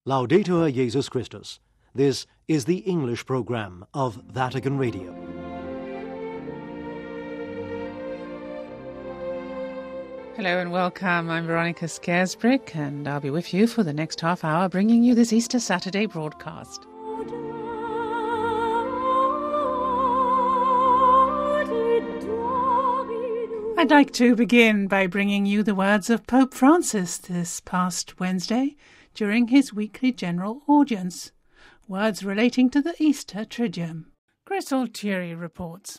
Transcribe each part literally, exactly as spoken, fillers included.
Laudetur Jesus Christus. This is the English program of Vatican Radio. Hello and welcome. I'm Veronica Scaresbrick, and I'll be with you for the next half hour, bringing you this Easter Saturday broadcast. I'd like to begin by bringing you the words of Pope Francis this past Wednesday during his weekly general audience, words relating to the Easter Triduum. Chris Altieri reports.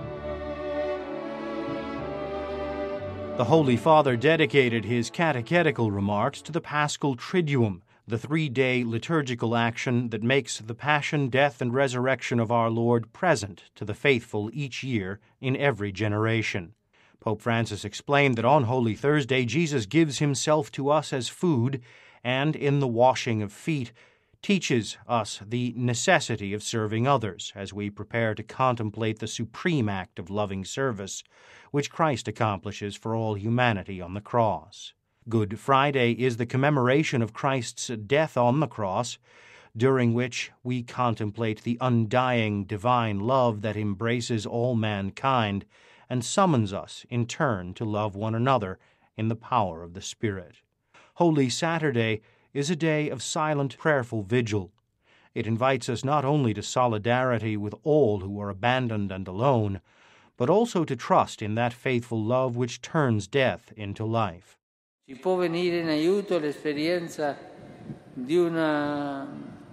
The Holy Father dedicated his catechetical remarks to the Paschal Triduum, the three-day liturgical action that makes the passion, death, and resurrection of our Lord present to the faithful each year in every generation. Pope Francis explained that on Holy Thursday Jesus gives himself to us as food and, in the washing of feet, teaches us the necessity of serving others as we prepare to contemplate the supreme act of loving service which Christ accomplishes for all humanity on the cross. Good Friday is the commemoration of Christ's death on the cross, during which we contemplate the undying divine love that embraces all mankind and summons us in turn to love one another in the power of the Spirit. Holy Saturday is a day of silent, prayerful vigil. It invites us not only to solidarity with all who are abandoned and alone, but also to trust in that faithful love which turns death into life. Ci può venire in aiuto l'esperienza di una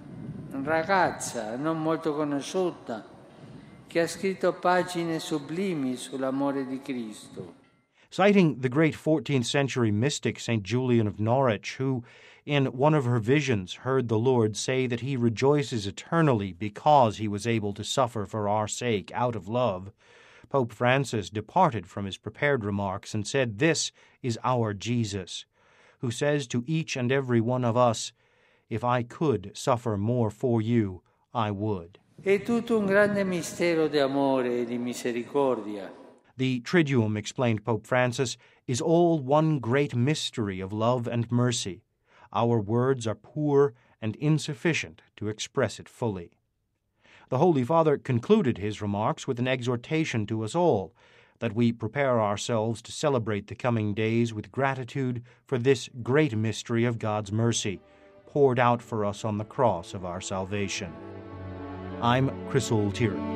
ragazza non molto conosciuta che ha scritto pagine sublimi sull'amore di Cristo. Citing the great fourteenth century mystic Saint Julian of Norwich, who, in one of her visions, heard the Lord say that he rejoices eternally because he was able to suffer for our sake out of love, Pope Francis departed from his prepared remarks and said, "This is our Jesus, who says to each and every one of us, 'If I could suffer more for you, I would.'" È tutto un grande mistero di amore e di misericordia. The Triduum, explained Pope Francis, is all one great mystery of love and mercy. Our words are poor and insufficient to express it fully. The Holy Father concluded his remarks with an exhortation to us all, that we prepare ourselves to celebrate the coming days with gratitude for this great mystery of God's mercy, poured out for us on the cross of our salvation. I'm Chris Altieri.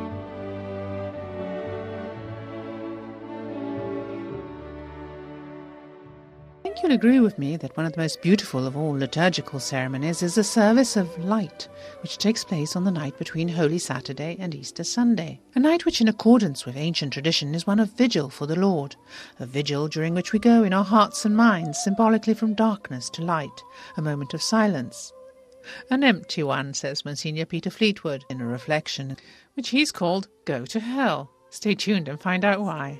I think you'll agree with me that one of the most beautiful of all liturgical ceremonies is the service of light, which takes place on the night between Holy Saturday and Easter Sunday. A night which, in accordance with ancient tradition, is one of vigil for the Lord, a vigil during which we go in our hearts and minds symbolically from darkness to light, a moment of silence. An empty one, says Monsignor Peter Fleetwood in a reflection, which he's called Go to Hell. Stay tuned and find out why.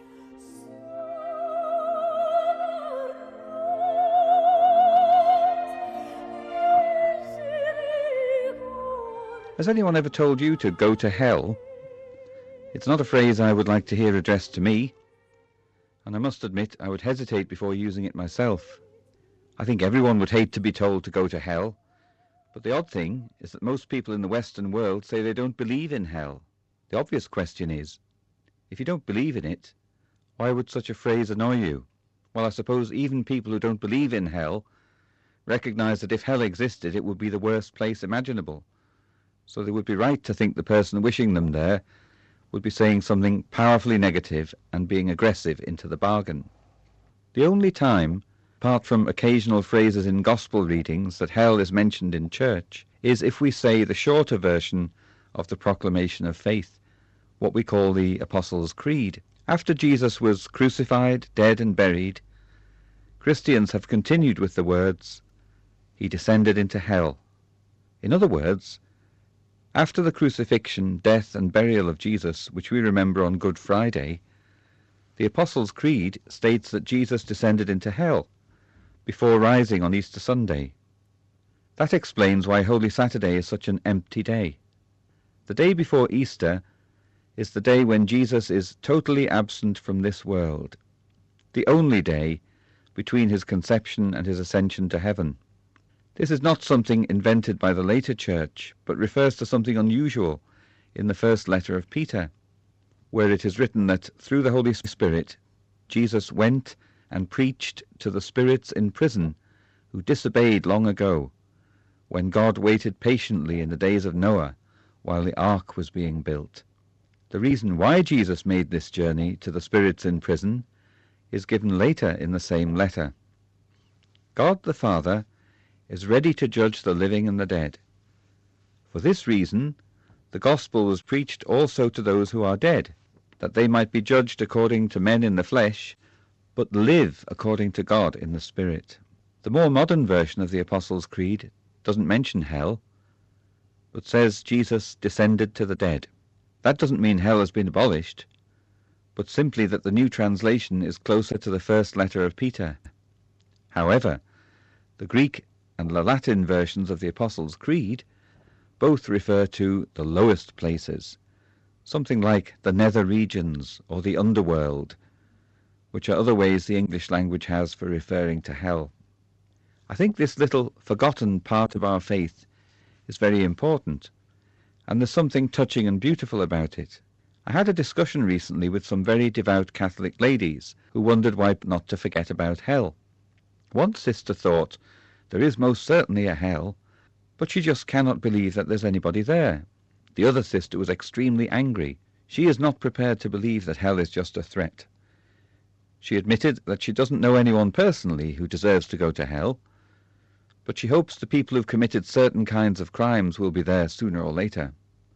Has anyone ever told you to go to hell? It's not a phrase I would like to hear addressed to me, and I must admit I would hesitate before using it myself. I think everyone would hate to be told to go to hell, but the odd thing is that most people in the Western world say they don't believe in hell. The obvious question is, if you don't believe in it, why would such a phrase annoy you? Well, I suppose even people who don't believe in hell recognize that if hell existed, it would be the worst place imaginable. So they would be right to think the person wishing them there would be saying something powerfully negative and being aggressive into the bargain. The only time, apart from occasional phrases in gospel readings, that hell is mentioned in church is if we say the shorter version of the proclamation of faith, what we call the Apostles' Creed. After Jesus was crucified, dead and buried, Christians have continued with the words, "He descended into hell." In other words, after the crucifixion, death and burial of Jesus, which we remember on Good Friday, the Apostles' Creed states that Jesus descended into hell before rising on Easter Sunday. That explains why Holy Saturday is such an empty day. The day before Easter is the day when Jesus is totally absent from this world, the only day between his conception and his ascension to heaven. This is not something invented by the later church, but refers to something unusual in the first letter of Peter, where it is written that through the Holy Spirit Jesus went and preached to the spirits in prison who disobeyed long ago, when God waited patiently in the days of Noah while the ark was being built. The reason why Jesus made this journey to the spirits in prison is given later in the same letter. God the Father is ready to judge the living and the dead. For this reason, the gospel was preached also to those who are dead, that they might be judged according to men in the flesh, but live according to God in the Spirit. The more modern version of the Apostles' Creed doesn't mention hell, but says Jesus descended to the dead. That doesn't mean hell has been abolished, but simply that the new translation is closer to the first letter of Peter. However, the Greek and the Latin versions of the Apostles' Creed both refer to the lowest places, something like the nether regions or the underworld, which are other ways the English language has for referring to hell. I think this little forgotten part of our faith is very important, and there's something touching and beautiful about it. I had a discussion recently with some very devout Catholic ladies who wondered why not to forget about hell. One sister thought there is most certainly a hell, but she just cannot believe that there's anybody there. The other sister was extremely angry. She is not prepared to believe that hell is just a threat. She admitted that she doesn't know anyone personally who deserves to go to hell, but she hopes the people who've committed certain kinds of crimes will be there sooner or later.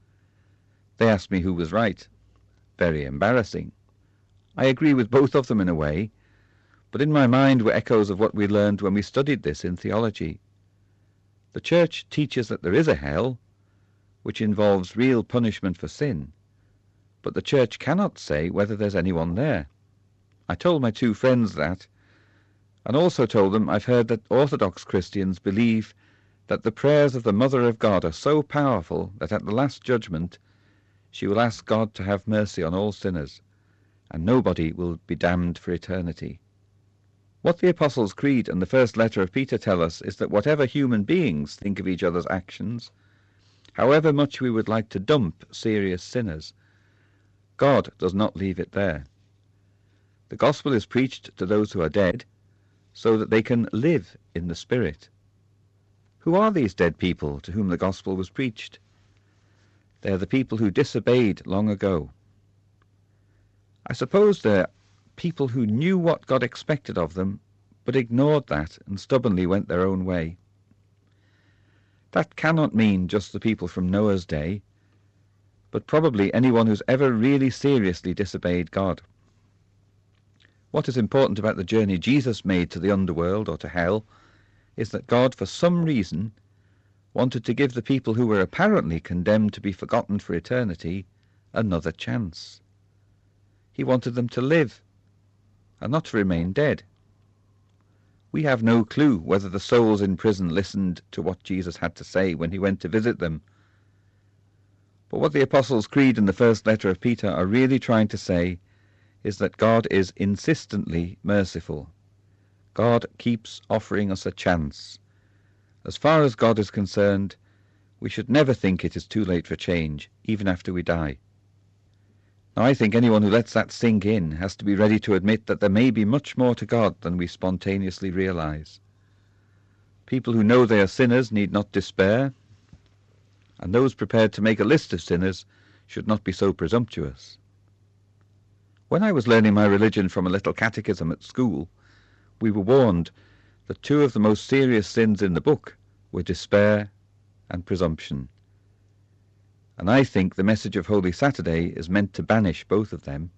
They asked me who was right. Very embarrassing. I agree with both of them in a way, but in my mind were echoes of what we learned when we studied this in theology. The Church teaches that there is a hell, which involves real punishment for sin, but the Church cannot say whether there's anyone there. I told my two friends that, and also told them I've heard that Orthodox Christians believe that the prayers of the Mother of God are so powerful that at the last judgment she will ask God to have mercy on all sinners, and nobody will be damned for eternity. What the Apostles' Creed and the first letter of Peter tell us is that whatever human beings think of each other's actions, however much we would like to dump serious sinners, God does not leave it there. The gospel is preached to those who are dead, so that they can live in the Spirit. Who are these dead people to whom the gospel was preached? They are the people who disobeyed long ago. I suppose they're people who knew what God expected of them, but ignored that and stubbornly went their own way. That cannot mean just the people from Noah's day, but probably anyone who's ever really seriously disobeyed God. What is important about the journey Jesus made to the underworld or to hell is that God, for some reason, wanted to give the people who were apparently condemned to be forgotten for eternity another chance. He wanted them to live, and not to remain dead. We have no clue whether the souls in prison listened to what Jesus had to say when he went to visit them. But what the Apostles' Creed and the first letter of Peter are really trying to say is that God is insistently merciful. God keeps offering us a chance. As far as God is concerned, we should never think it is too late for change, even after we die. Now, I think anyone who lets that sink in has to be ready to admit that there may be much more to God than we spontaneously realize. People who know they are sinners need not despair, and those prepared to make a list of sinners should not be so presumptuous. When I was learning my religion from a little catechism at school, we were warned that two of the most serious sins in the book were despair and presumption. And I think the message of Holy Saturday is meant to banish both of them.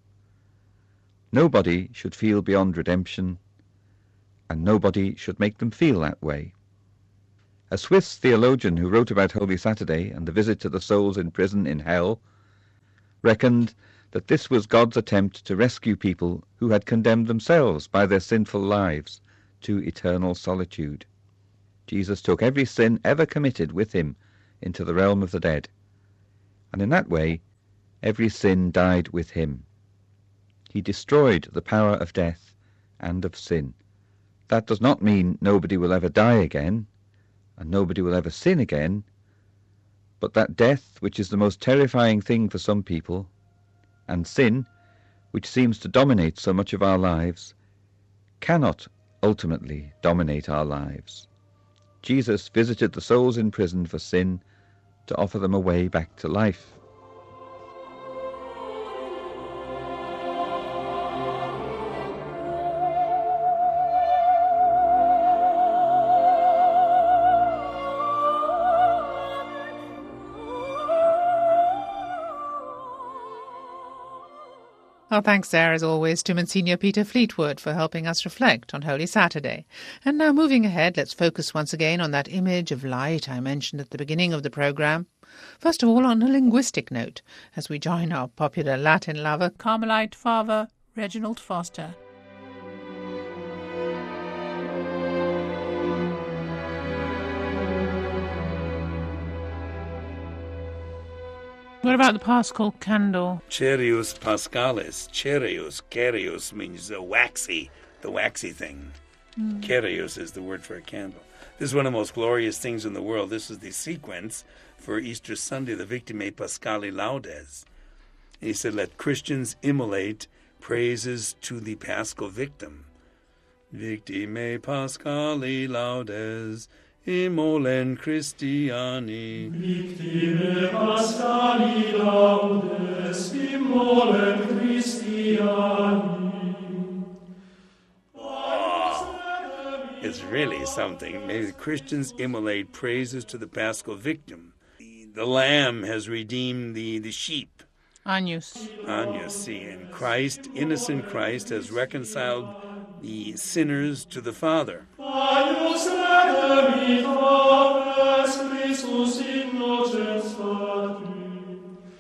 Nobody should feel beyond redemption, and nobody should make them feel that way. A Swiss theologian who wrote about Holy Saturday and the visit to the souls in prison in hell reckoned that this was God's attempt to rescue people who had condemned themselves by their sinful lives to eternal solitude. Jesus took every sin ever committed with him into the realm of the dead, and in that way every sin died with him. He destroyed the power of death and of sin. That does not mean nobody will ever die again. and nobody will ever sin again, but that death, which is the most terrifying thing for some people, and sin, which seems to dominate so much of our lives, cannot ultimately dominate our lives. Jesus visited the souls in prison for sin to offer them a way back to life. Our thanks there, as always, to Monsignor Peter Fleetwood for helping us reflect on Holy Saturday. And now, moving ahead, let's focus once again on that image of light I mentioned at the beginning of the programme. First of all, on a linguistic note, as we join our popular Latin lover, Carmelite Father Reginald Foster. What about the Paschal candle? Cerius Paschalis. Cerius, Cerius means uh, waxy, the waxy thing. Mm. Cerius is the word for a candle. This is one of the most glorious things in the world. This is the sequence for Easter Sunday, the Victimae Paschali Laudes. And he said, let Christians immolate praises to the Paschal victim. Victimae Paschali Laudes. Immolen Christiani. Victime Paschali laudes, immolen Christiani. Oh, it's really something. May the Christians immolate praises to the Paschal victim. The, the Lamb has redeemed the, the sheep. Agnus. Agnus, see. And Christ, innocent Christ, has reconciled the sinners to the Father. Agnus redemit homines Christus innocens Patri,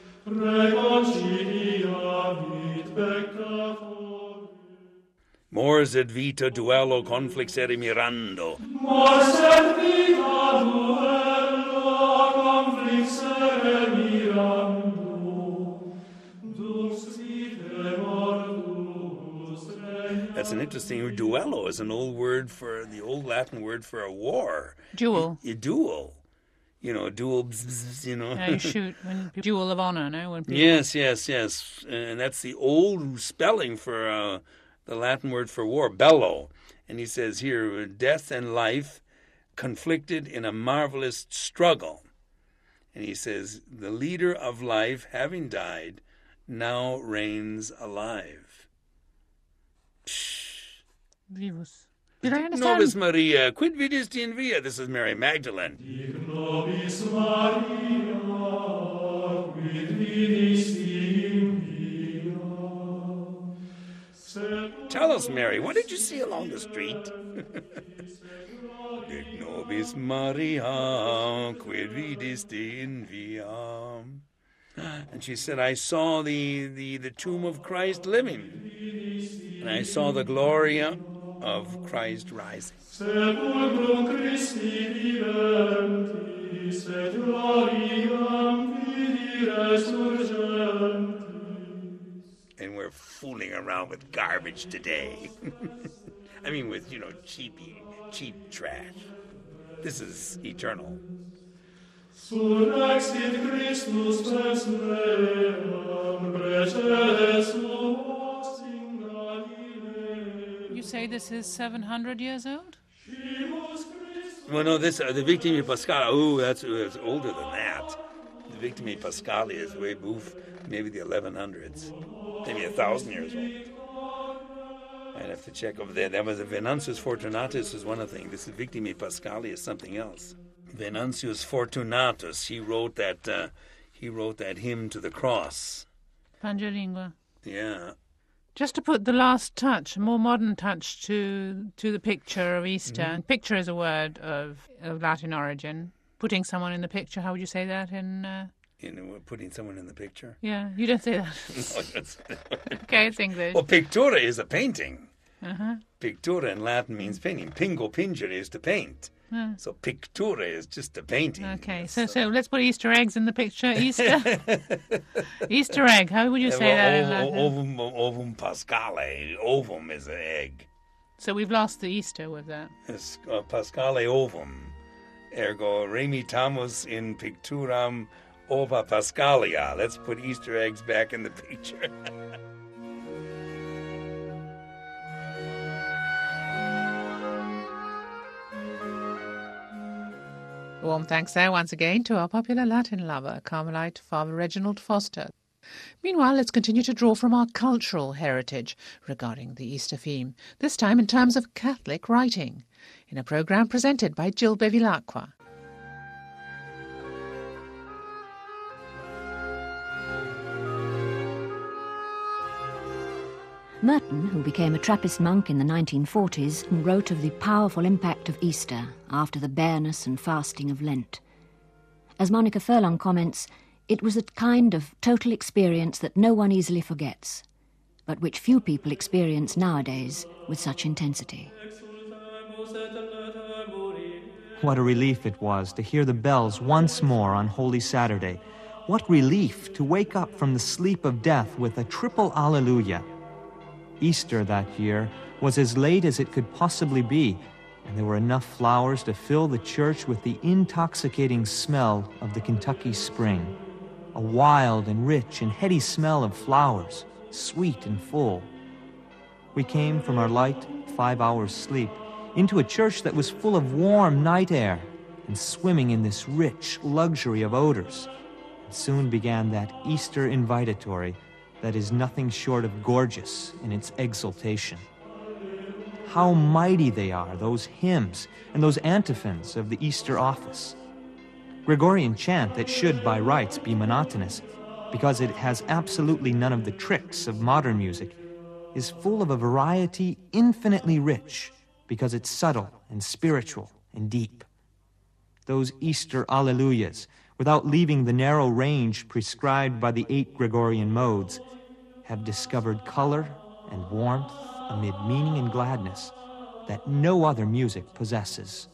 reconciliavit peccatori. Mors et vita duello conflixere mirando. Mors et vita duello conflixere mirando. Dux vitae mortus regnat. That's an interesting word. Duello is an old word for, the old Latin word for a war. Duel. A, a duel. You know, a duel, bzz, bzz, you know. Yeah, you shoot. When, duel of honor, no? When people... Yes, yes, yes. And that's the old spelling for uh, the Latin word for war, bello. And he says here, death and life conflicted in a marvelous struggle. And he says, the leader of life, having died, now reigns alive. Psh. Vivus. Did I understand? Nobis Maria, quid vidisti in via? This is Mary Magdalene. Nobis Maria, quid vidisti in via. Tell us, Mary, what did you see along the street? Dic nobis Maria, quid vidisti in via. And she said, I saw the, the, the tomb of Christ living, and I saw the glory of Christ rising. Sepulchrum Christi viventis et gloriam vidi resurgentis. And we're fooling around with garbage today. I mean, with, you know, cheapy, cheap trash. This is eternal. Surrexit Christus pes meam, precede suos in Galilee. You say this is seven hundred years old? Well, no, this uh, the Victimae Paschali. Oh, that's, that's older than that. The Victimae Paschali is way boof, maybe the eleven hundreds, maybe a thousand years old. I'd have to check over there. That was a Venantius Fortunatus is one of the things. This is Victimae Paschali is something else. Venantius Fortunatus, he wrote that uh, he wrote that hymn to the cross. Pangelingua. Yeah. Just to put the last touch, a more modern touch to to the picture of Easter. Mm-hmm. And picture is a word of, of Latin origin. Putting someone in the picture, how would you say that in... Uh... In uh, putting someone in the picture? Yeah, you don't say that. No, that's... Okay, it's English. Well, pictura is a painting. Uh-huh. Pictura in Latin means painting. Pingo pingere is to paint. Uh. So pictura is just a painting. Okay, so, so so let's put Easter eggs in the picture. Easter Easter egg. How would you say well, that? ov- in Latin? ovum, ovum pascale. Ovum is an egg. So we've lost the Easter with that. It's, uh, pascale ovum Ergo remitamus in picturam ova Paschalia. Let's put Easter eggs back in the picture. Warm thanks there once again to our popular Latin lover, Carmelite Father Reginald Foster. Meanwhile, let's continue to draw from our cultural heritage regarding the Easter theme, this time in terms of Catholic writing, in a programme presented by Jill Bevilacqua. Merton, who became a Trappist monk in the nineteen forties, wrote of the powerful impact of Easter after the bareness and fasting of Lent. As Monica Furlong comments, it was a kind of total experience that no one easily forgets, but which few people experience nowadays with such intensity. What a relief it was to hear the bells once more on Holy Saturday. What relief to wake up from the sleep of death with a triple Alleluia. Easter that year was as late as it could possibly be, and there were enough flowers to fill the church with the intoxicating smell of the Kentucky spring. A wild and rich and heady smell of flowers, sweet and full. We came from our light five hours' sleep into a church that was full of warm night air and swimming in this rich luxury of odors. And soon began that Easter invitatory that is nothing short of gorgeous in its exultation. How mighty they are, those hymns and those antiphons of the Easter office. Gregorian chant that should, by rights, be monotonous, because it has absolutely none of the tricks of modern music, is full of a variety infinitely rich, because it's subtle and spiritual and deep. Those Easter Alleluias, without leaving the narrow range prescribed by the eight Gregorian modes, have discovered color and warmth amid meaning and gladness that no other music possesses.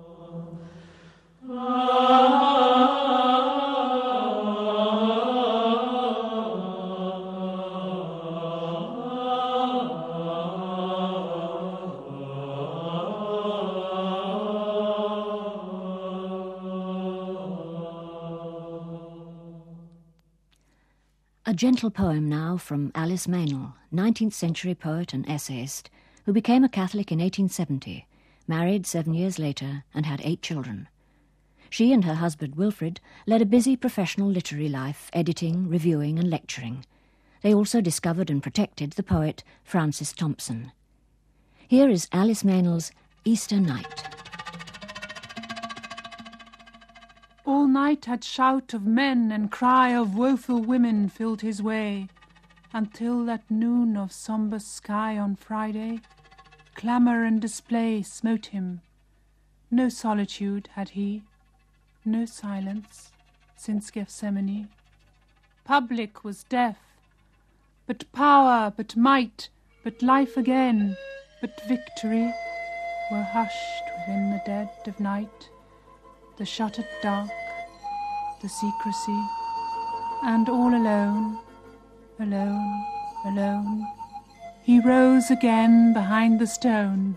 A gentle poem now from Alice Meynell, nineteenth century poet and essayist, who became a Catholic in eighteen seventy, married seven years later, and had eight children. She and her husband Wilfrid led a busy professional literary life, editing, reviewing and lecturing. They also discovered and protected the poet Francis Thompson. Here is Alice Meynell's Easter Night. All night had shout of men and cry of woeful women filled his way, until at noon of sombre sky on Friday, clamour and display smote him. No solitude had he, no silence since Gethsemane. Public was death, but power, but might, but life again, but victory were hushed within the dead of night. The shuttered dark, the secrecy, and all alone, alone, alone, he rose again behind the stone.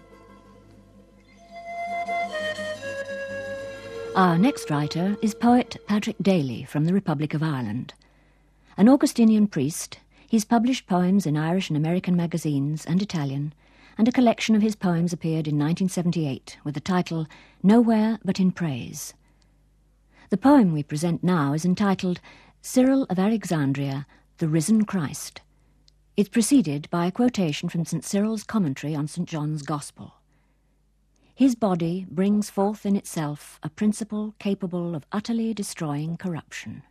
Our next writer is poet Patrick Daly from the Republic of Ireland. An Augustinian priest, he's published poems in Irish and American magazines and Italian, and a collection of his poems appeared in nineteen seventy-eight with the title Nowhere But in Praise. The poem we present now is entitled Cyril of Alexandria, the Risen Christ. It's preceded by a quotation from Saint Cyril's commentary on Saint John's Gospel. His body brings forth in itself a principle capable of utterly destroying corruption.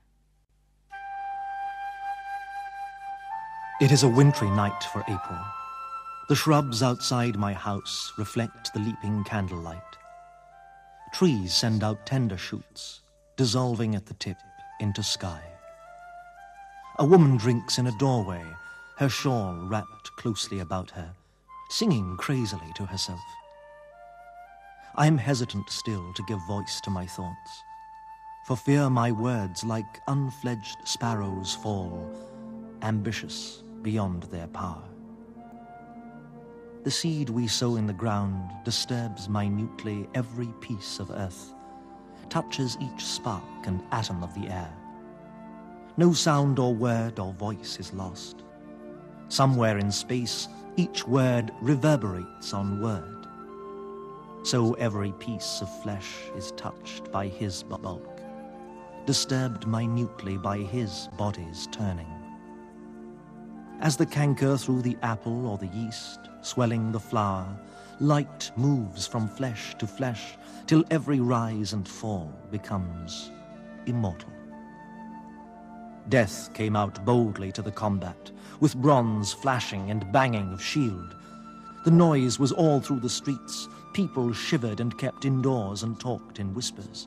It is a wintry night for April. The shrubs outside my house reflect the leaping candlelight. Trees send out tender shoots, dissolving at the tip into sky. A woman drinks in a doorway, her shawl wrapped closely about her, singing crazily to herself. I am hesitant still to give voice to my thoughts, for fear my words like unfledged sparrows fall, ambitious beyond their power. The seed we sow in the ground disturbs minutely every piece of earth, touches each spark and atom of the air. No sound or word or voice is lost. Somewhere in space, each word reverberates on word. So every piece of flesh is touched by his bulk, disturbed minutely by his body's turning. As the canker through the apple or the yeast, swelling the flower, light moves from flesh to flesh, till every rise and fall becomes immortal. Death came out boldly to the combat, with bronze flashing and banging of shield. The noise was all through the streets. People shivered and kept indoors and talked in whispers.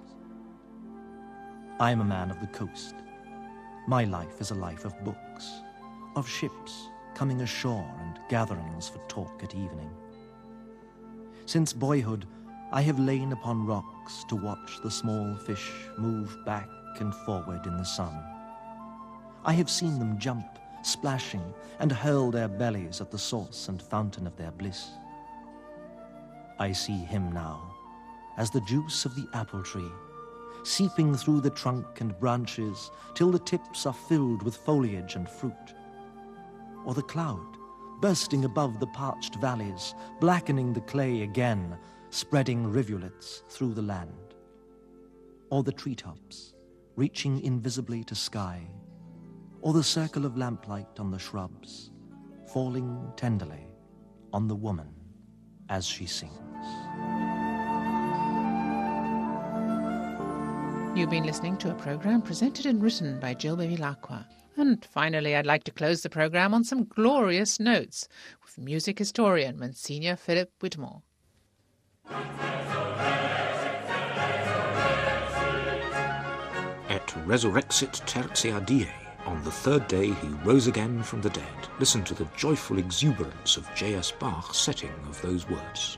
I am a man of the coast. My life is a life of books, of ships coming ashore and gatherings for talk at evening. Since boyhood, I have lain upon rocks to watch the small fish move back and forward in the sun. I have seen them jump, splashing, and hurl their bellies at the source and fountain of their bliss. I see him now as the juice of the apple tree, seeping through the trunk and branches till the tips are filled with foliage and fruit. Or the cloud, bursting above the parched valleys, blackening the clay again, spreading rivulets through the land. Or the treetops, reaching invisibly to sky, or the circle of lamplight on the shrubs, falling tenderly on the woman as she sings. You've been listening to a programme presented and written by Jill Bevilacqua. And finally, I'd like to close the programme on some glorious notes with music historian Monsignor Philip Whitmore. Et resurrexit tertia die. On the third day he rose again from the dead. Listen to the joyful exuberance of J S Bach's setting of those words.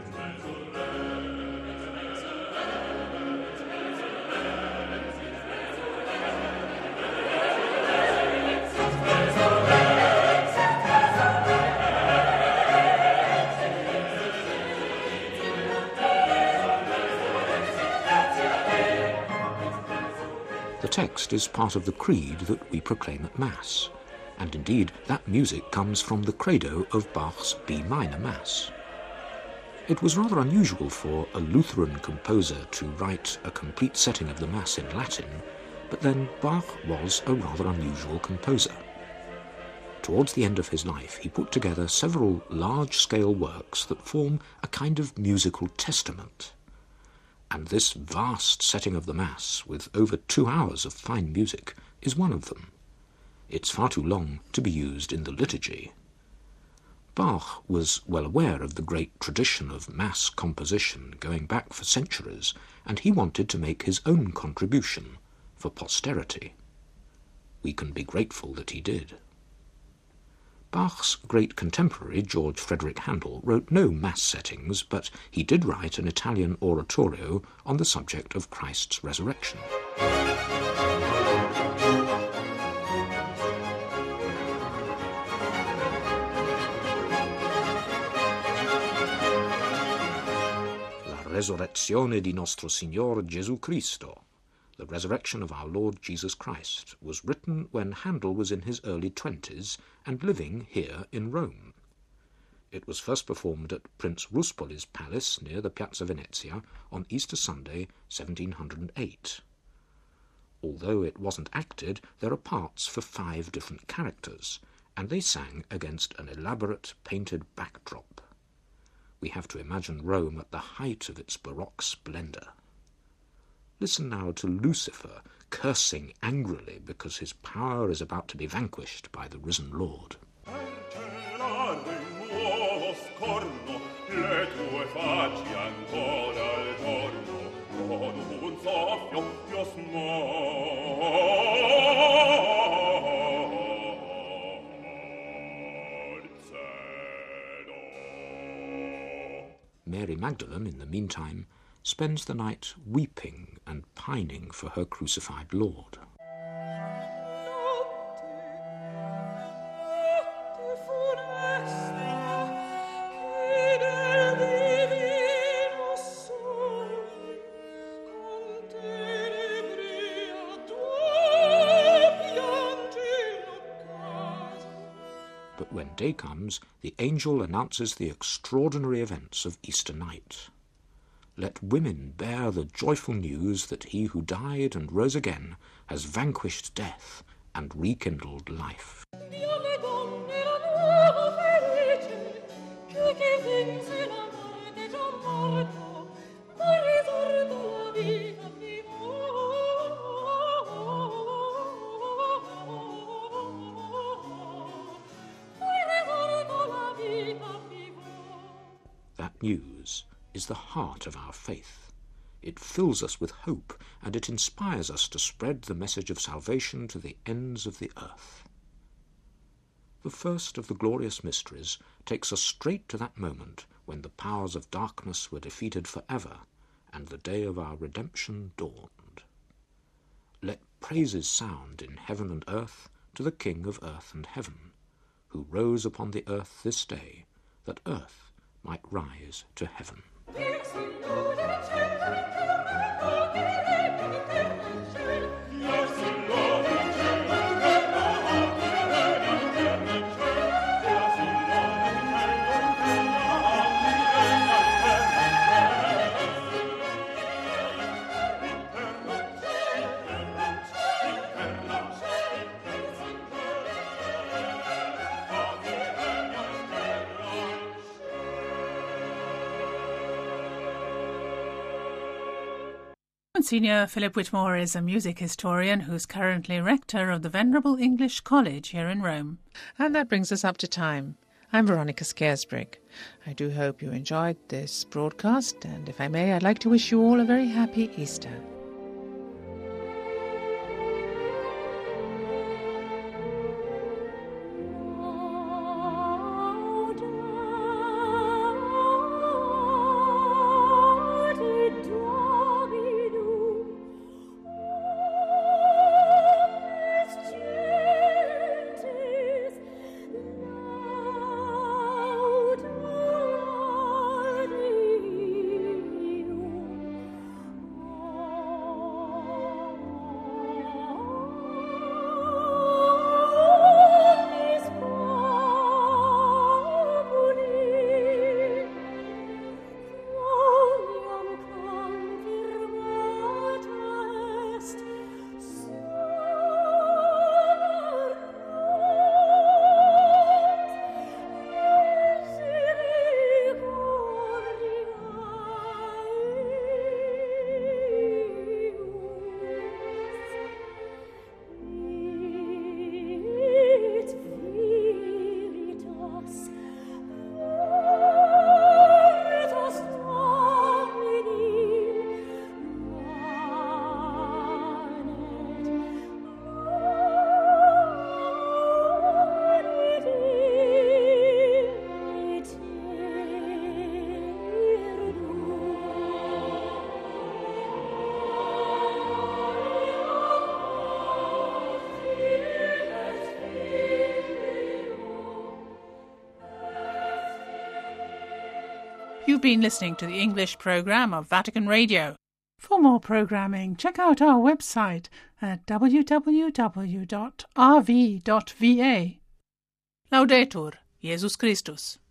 The text is part of the creed that we proclaim at Mass, and indeed that music comes from the credo of Bach's B minor Mass. It was rather unusual for a Lutheran composer to write a complete setting of the Mass in Latin, but then Bach was a rather unusual composer. Towards the end of his life, he put together several large-scale works that form a kind of musical testament. And this vast setting of the Mass, with over two hours of fine music, is one of them. It's far too long to be used in the liturgy. Bach was well aware of the great tradition of Mass composition going back for centuries, and he wanted to make his own contribution for posterity. We can be grateful that he did. Bach's great contemporary, George Frederick Handel, wrote no Mass settings, but he did write an Italian oratorio on the subject of Christ's resurrection. La resurrezione di nostro Signor Gesù Cristo, The Resurrection of Our Lord Jesus Christ, was written when Handel was in his early twenties and living here in Rome. It was first performed at Prince Ruspoli's palace near the Piazza Venezia on Easter Sunday, seventeen hundred eight. Although it wasn't acted, there are parts for five different characters, and they sang against an elaborate painted backdrop. We have to imagine Rome at the height of its Baroque splendour. Listen now to Lucifer cursing angrily because his power is about to be vanquished by the risen Lord. Mary Magdalene, in the meantime, spends the night weeping and pining for her crucified Lord. day comes, the angel announces the extraordinary events of Easter night. Let women bear the joyful news that he who died and rose again has vanquished death and rekindled life. That news is the heart of our faith. It fills us with hope, and it inspires us to spread the message of salvation to the ends of the earth. The first of the glorious mysteries takes us straight to that moment when the powers of darkness were defeated forever, and the day of our redemption dawned. Let praises sound in heaven and earth to the King of earth and heaven, who rose upon the earth this day, that earth might rise to heaven. Monsignor Philip Whitmore is a music historian who's currently rector of the Venerable English College here in Rome. And that brings us up to time. I'm Veronica Scarisbrick. I do hope you enjoyed this broadcast, and if I may, I'd like to wish you all a very happy Easter. You've been listening to the English programme of Vatican Radio. For more programming, check out our website at w w w dot r v dot v a. Laudetur, Jesus Christus.